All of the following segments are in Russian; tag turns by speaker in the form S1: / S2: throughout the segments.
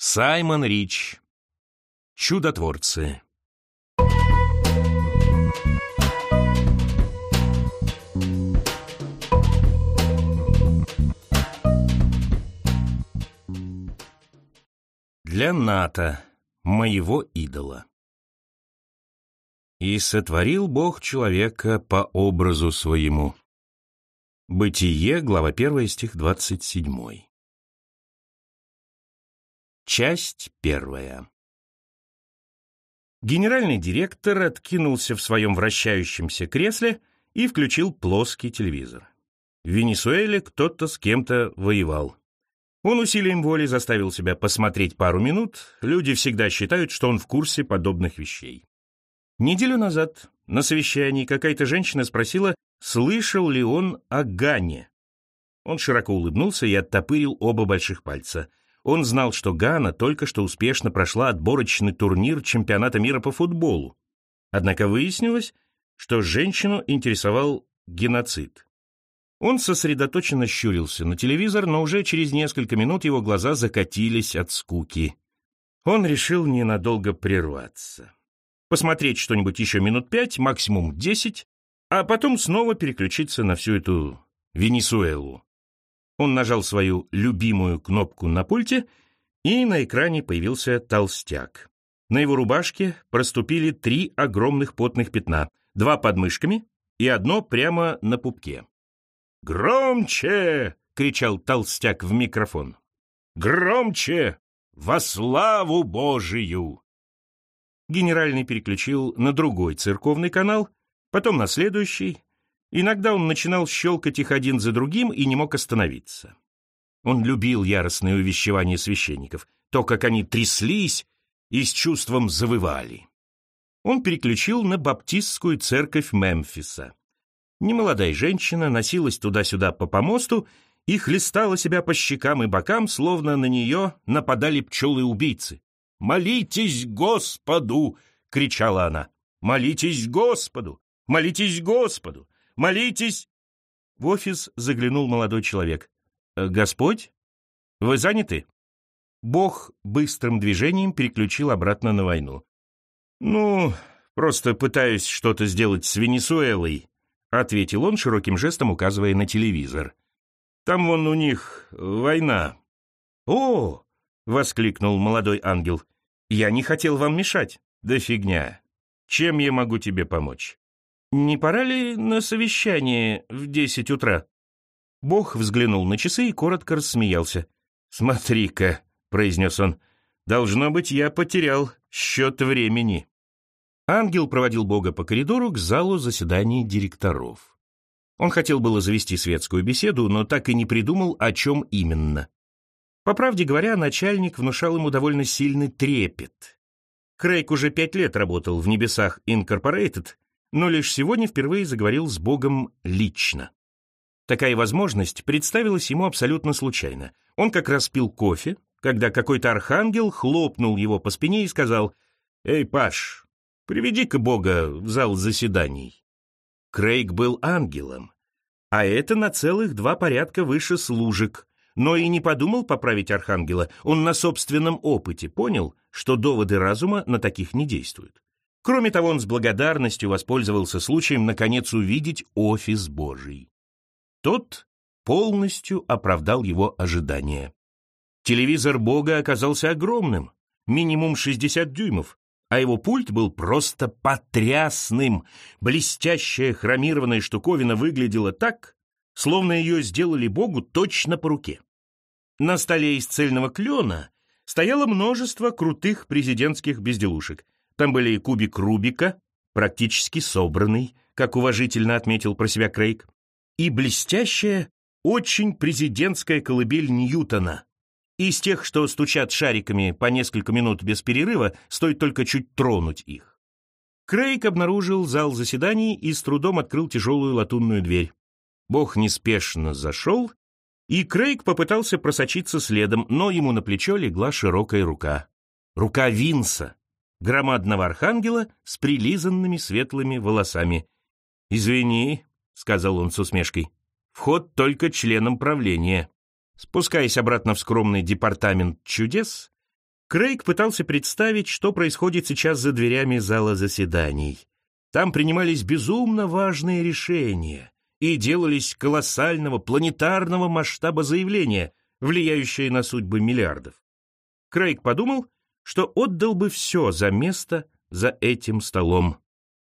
S1: Саймон Рич. Чудотворцы. Для Ната, моего идола. «И сотворил Бог человека по образу своему». Бытие, глава 1, стих 27. Часть 1. Генеральный директор откинулся в своем вращающемся кресле и включил плоский телевизор. В Венесуэле кто-то с кем-то воевал. Он усилием воли заставил себя посмотреть пару минут. Люди всегда считают, что он в курсе подобных вещей. Неделю назад на совещании какая-то женщина спросила, слышал ли он о Гане. Он широко улыбнулся и оттопырил оба больших пальца. Он знал, что Гана только что успешно прошла отборочный турнир чемпионата мира по футболу. Однако выяснилось, что женщину интересовал геноцид. Он сосредоточенно щурился на телевизор, но уже через несколько минут его глаза закатились от скуки. Он решил ненадолго прерваться. Посмотреть что-нибудь еще минут 5, максимум 10, а потом снова переключиться на всю эту Венесуэлу. Он нажал свою любимую кнопку на пульте, и на экране появился толстяк. На его рубашке проступили 3 огромных потных пятна, 2 под мышками и 1 прямо на пупке. «Громче!» — кричал толстяк в микрофон. «Громче! Во славу Божию!» Генеральный переключил на другой церковный канал, потом на следующий. Иногда он начинал щелкать их один за другим и не мог остановиться. Он любил яростные увещевания священников, то, как они тряслись и с чувством завывали. Он переключил на баптистскую церковь Мемфиса. Немолодая женщина носилась туда-сюда по помосту и хлестала себя по щекам и бокам, словно на нее нападали пчелы-убийцы. «Молитесь Господу!» — кричала она. «Молитесь Господу! Молитесь Господу! Молитесь!» В офис заглянул молодой человек. «Господь? Вы заняты?» Бог быстрым движением переключил обратно на войну. «Ну, просто пытаюсь что-то сделать с Венесуэлой», — ответил он, широким жестом указывая на телевизор. «Там вон у них война». «О!» — воскликнул молодой ангел. «Я не хотел вам мешать». «Да фигня. Чем я могу тебе помочь?» «Не пора ли на совещание в 10 утра?» Бог взглянул на часы и коротко рассмеялся. «Смотри-ка», — произнес он, — «должно быть, я потерял счет времени». Ангел проводил Бога по коридору к залу заседаний директоров. Он хотел было завести светскую беседу, но так и не придумал, о чем именно. По правде говоря, начальник внушал ему довольно сильный трепет. Крейг уже 5 лет работал в «Небесах Инкорпорейтед», но лишь сегодня впервые заговорил с Богом лично. Такая возможность представилась ему абсолютно случайно. Он как раз пил кофе, когда какой-то архангел хлопнул его по спине и сказал: «Эй, Паш, приведи-ка Бога в зал заседаний». Крейг был ангелом, а это на целых 2 порядка выше служек, но и не подумал поправить архангела. Он на собственном опыте понял, что доводы разума на таких не действуют. Кроме того, он с благодарностью воспользовался случаем наконец увидеть офис Божий. Тот полностью оправдал его ожидания. Телевизор Бога оказался огромным, минимум 60 дюймов, а его пульт был просто потрясным. Блестящая хромированная штуковина выглядела так, словно ее сделали Богу точно по руке. На столе из цельного клена стояло множество крутых президентских безделушек. Там были кубик Рубика, практически собранный, как уважительно отметил про себя Крейг, и блестящая, очень президентская колыбель Ньютона. Из тех, что стучат шариками по несколько минут без перерыва, стоит только чуть тронуть их. Крейг обнаружил зал заседаний и с трудом открыл тяжелую латунную дверь. Бог неспешно зашел, и Крейг попытался просочиться следом, но ему на плечо легла широкая рука. Рука Винса, громадного архангела с прилизанными светлыми волосами. «Извини», — сказал он с усмешкой, — «вход только членам правления». Спускаясь обратно в скромный департамент чудес, Крейг пытался представить, что происходит сейчас за дверями зала заседаний. Там принимались безумно важные решения и делались колоссального планетарного масштаба заявления, влияющие на судьбы миллиардов. Крейг подумал, что отдал бы все за место за этим столом.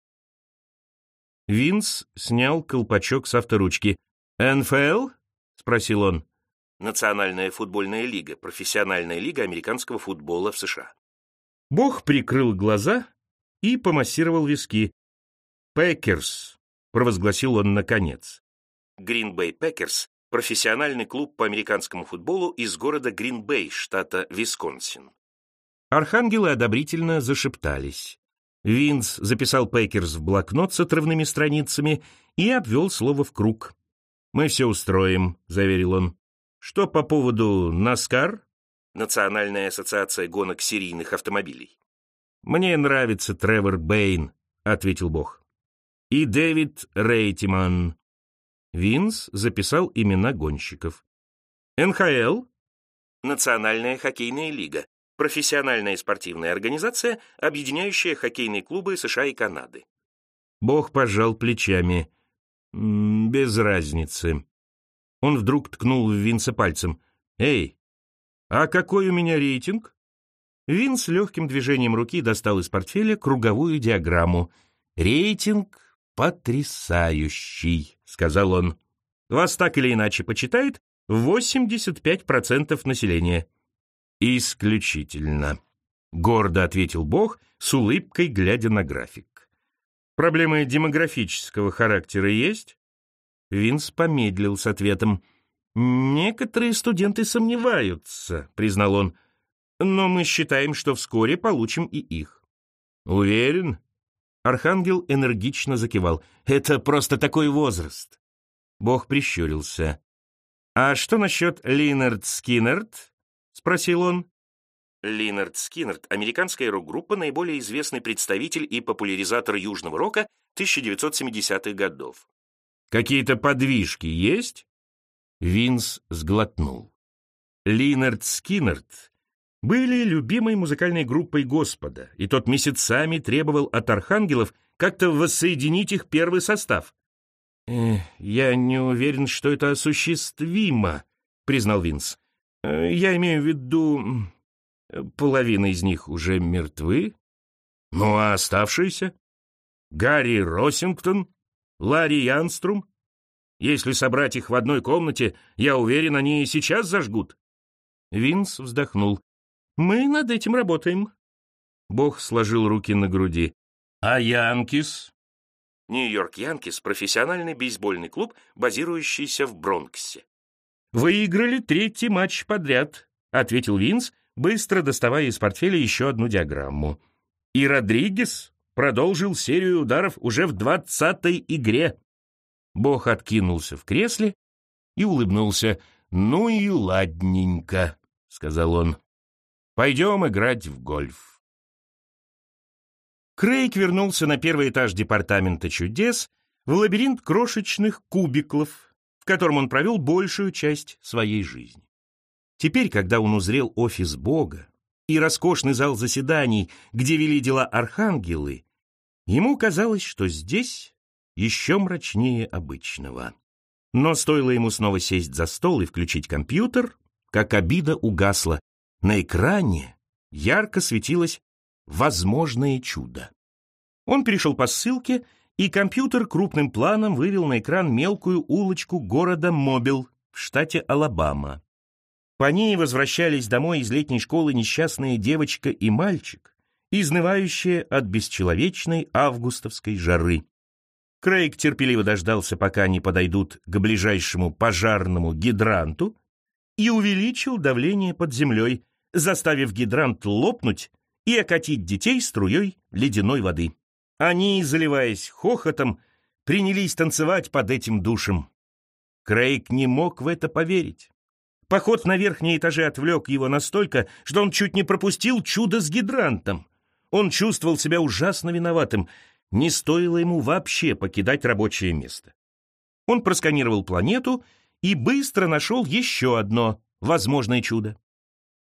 S1: Винс снял колпачок с авторучки. «НФЛ?» — спросил он. Национальная футбольная лига, профессиональная лига американского футбола в США. Бог прикрыл глаза и помассировал виски. «Пэкерс», — провозгласил он наконец. Грин-Бэй Пэкерс — профессиональный клуб по американскому футболу из города Грин-Бэй, штата Висконсин. Архангелы одобрительно зашептались. Винс записал Пэкерс в блокнот с отрывными страницами и обвел слово в круг. «Мы все устроим», — заверил он. «Что по поводу NASCAR?» Национальная ассоциация гонок серийных автомобилей. «Мне нравится Тревор Бэйн», — ответил Бог. «И Дэвид Рейтиман». Винс записал имена гонщиков. «НХЛ?» Национальная хоккейная лига. Профессиональная спортивная организация, объединяющая хоккейные клубы США и Канады. Бог пожал плечами. «Без разницы». Он вдруг ткнул в Винса пальцем. «Эй, а какой у меня рейтинг?» Винс легким движением руки достал из портфеля круговую диаграмму. «Рейтинг потрясающий», — сказал он. «Вас так или иначе почитает 85% населения». «Исключительно», — гордо ответил Бог, с улыбкой глядя на график. «Проблемы демографического характера есть?» Винс помедлил с ответом. «Некоторые студенты сомневаются», — признал он, «но мы считаем, что вскоре получим и их». «Уверен?» Архангел энергично закивал. «Это просто такой возраст». Бог прищурился. «А что насчет Линард Скиннерд?» — спросил он. Линард Скиннерд — американская рок-группа, наиболее известный представитель и популяризатор южного рока 1970-х годов. «Какие-то подвижки есть?» Винс сглотнул. Линард Скиннерд были любимой музыкальной группой Господа, и тот месяцами требовал от архангелов как-то воссоединить их первый состав. «Я не уверен, что это осуществимо», — признал Винс. «Я имею в виду, половина из них уже мертвы. Ну а оставшиеся? Гарри Росингтон, Ларри Янструм? Если собрать их в одной комнате, я уверен, они и сейчас зажгут». Винс вздохнул. «Мы над этим работаем». Бог сложил руки на груди. «А Янкис?» Нью-Йорк Янкис — профессиональный бейсбольный клуб, базирующийся в Бронксе. «Выиграли 3-й матч подряд», — ответил Винс, быстро доставая из портфеля еще одну диаграмму. «И Родригес продолжил серию ударов уже в 20-й игре». Бог откинулся в кресле и улыбнулся. «Ну и ладненько», — сказал он. «Пойдем играть в гольф». Крейг вернулся на первый этаж департамента чудес в лабиринт крошечных кубиклов, в котором он провел большую часть своей жизни. Теперь, когда он узрел офис Бога и роскошный зал заседаний, где вели дела архангелы, ему казалось, что здесь еще мрачнее обычного. Но стоило ему снова сесть за стол и включить компьютер, как обида угасла. На экране ярко светилось «Возможное чудо». Он перешел по ссылке, и компьютер крупным планом вывел на экран мелкую улочку города Мобил в штате Алабама. По ней возвращались домой из летней школы несчастная девочка и мальчик, изнывающие от бесчеловечной августовской жары. Крейг терпеливо дождался, пока они подойдут к ближайшему пожарному гидранту, и увеличил давление под землей, заставив гидрант лопнуть и окатить детей струей ледяной воды. Они, заливаясь хохотом, принялись танцевать под этим душем. Крейг не мог в это поверить. Поход на верхние этажи отвлек его настолько, что он чуть не пропустил чудо с гидрантом. Он чувствовал себя ужасно виноватым. Не стоило ему вообще покидать рабочее место. Он просканировал планету и быстро нашел еще одно возможное чудо.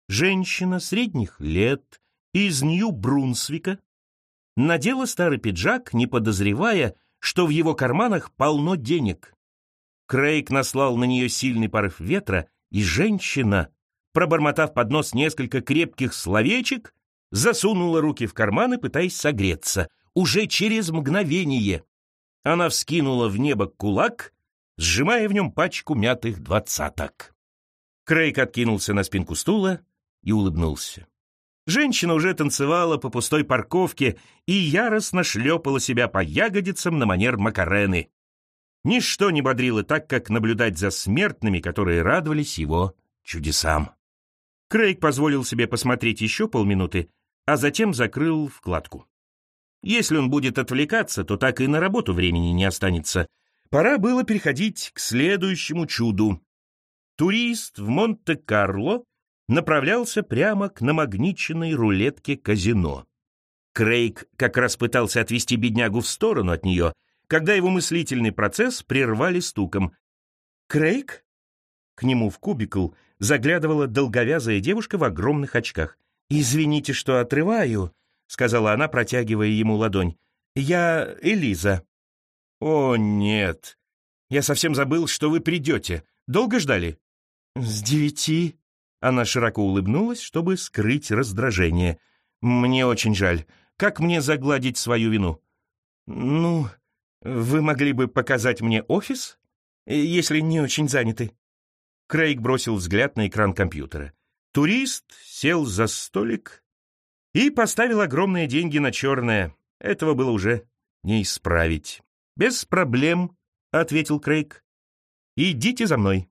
S1: Женщина средних лет из Нью-Брунсвика надела старый пиджак, не подозревая, что в его карманах полно денег. Крейг наслал на нее сильный порыв ветра, и женщина, пробормотав под нос несколько крепких словечек, засунула руки в карманы, пытаясь согреться. Уже через мгновение она вскинула в небо кулак, сжимая в нем пачку мятых двадцаток. Крейг откинулся на спинку стула и улыбнулся. Женщина уже танцевала по пустой парковке и яростно шлепала себя по ягодицам на манер Макарены. Ничто не бодрило так, как наблюдать за смертными, которые радовались его чудесам. Крейг позволил себе посмотреть еще полминуты, а затем закрыл вкладку. Если он будет отвлекаться, то так и на работу времени не останется. Пора было переходить к следующему чуду. Турист в Монте-Карло направлялся прямо к намагниченной рулетке казино. Крейг как раз пытался отвести беднягу в сторону от нее, когда его мыслительный процесс прервали стуком. «Крейг?» К нему в кубикл заглядывала долговязая девушка в огромных очках. «Извините, что отрываю», — сказала она, протягивая ему ладонь. «Я Элиза». «О, нет. Я совсем забыл, что вы придете. Долго ждали?» «С 9. Она широко улыбнулась, чтобы скрыть раздражение. «Мне очень жаль. Как мне загладить свою вину?» «Ну, вы могли бы показать мне офис, если не очень заняты?» Крейг бросил взгляд на экран компьютера. Турист сел за столик и поставил огромные деньги на черное. Этого было уже не исправить. «Без проблем», — ответил Крейг. «Идите за мной».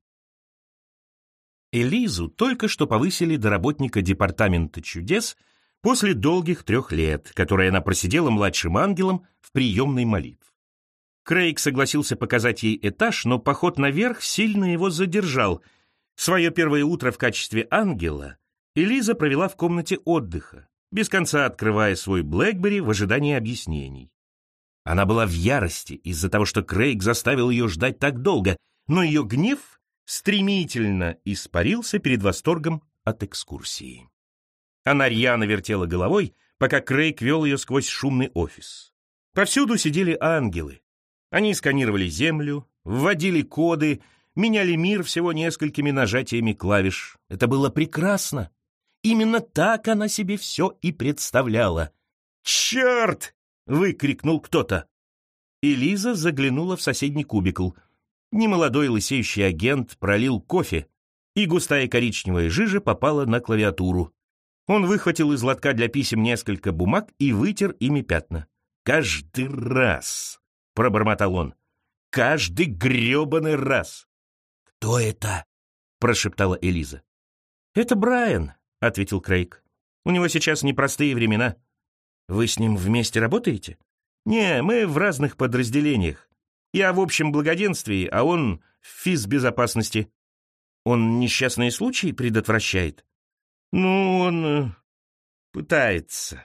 S1: Элизу только что повысили до работника департамента чудес после долгих 3 лет, которые она просидела младшим ангелом в приемной молитв. Крейг согласился показать ей этаж, но поход наверх сильно его задержал. Свое первое утро в качестве ангела Элиза провела в комнате отдыха, без конца открывая свой BlackBerry в ожидании объяснений. Она была в ярости из-за того, что Крейг заставил ее ждать так долго, но ее гнев стремительно испарился перед восторгом от экскурсии. Она рьяно вертела головой, пока Крейг вел ее сквозь шумный офис. Повсюду сидели ангелы. Они сканировали землю, вводили коды, меняли мир всего несколькими нажатиями клавиш. Это было прекрасно. Именно так она себе все и представляла. «Черт!» — выкрикнул кто-то. Элиза заглянула в соседний кубикл. Немолодой лысеющий агент пролил кофе, и густая коричневая жижа попала на клавиатуру. Он выхватил из лотка для писем несколько бумаг и вытер ими пятна. «Каждый раз!» — пробормотал он. «Каждый гребаный раз!» «Кто это?» — прошептала Элиза. «Это Брайан», — ответил Крейг. «У него сейчас непростые времена». «Вы с ним вместе работаете?» «Не, мы в разных подразделениях. Я в общем благоденствии, а он в физбезопасности». «Он несчастные случаи предотвращает?» «Ну, он пытается».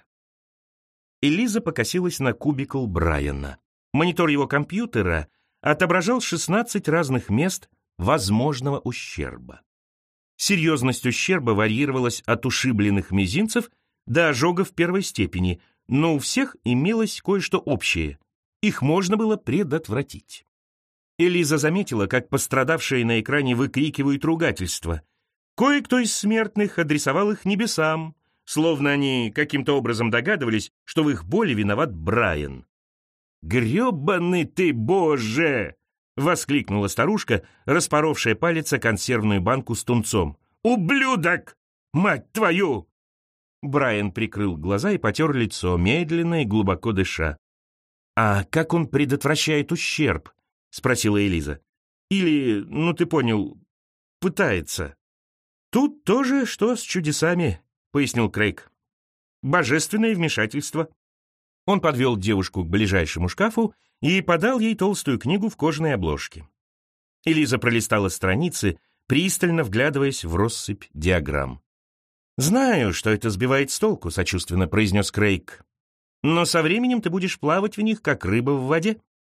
S1: Элиза покосилась на кубикл Брайана. Монитор его компьютера отображал 16 разных мест возможного ущерба. Серьезность ущерба варьировалась от ушибленных мизинцев до ожогов первой степени, но у всех имелось кое-что общее. Их можно было предотвратить. Элиза заметила, как пострадавшие на экране выкрикивают ругательства. Кое-кто из смертных адресовал их небесам, словно они каким-то образом догадывались, что в их боли виноват Брайан. «Гребаный ты, Боже!» — воскликнула старушка, распоровшая палец о консервную банку с тунцом. «Ублюдок! Мать твою!» Брайан прикрыл глаза и потер лицо, медленно и глубоко дыша. «А как он предотвращает ущерб?» — спросила Элиза. «Или, ну ты понял, пытается». «Тут тоже что с чудесами», — пояснил Крейг. «Божественное вмешательство». Он подвел девушку к ближайшему шкафу и подал ей толстую книгу в кожаной обложке. Элиза пролистала страницы, пристально вглядываясь в россыпь диаграмм. «Знаю, что это сбивает с толку», — сочувственно произнес Крейг. «Но со временем ты будешь плавать в них, как рыба в воде».